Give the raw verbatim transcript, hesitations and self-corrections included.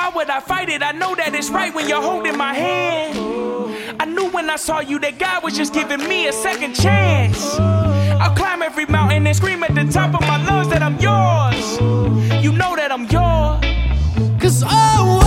why would I fight it? I know that it's right when you're holding my hand. I knew when I saw you that God was just giving me a second chance. I'll climb every mountain and scream at the top of my lungs that I'm yours. You know that I'm yours. Cause oh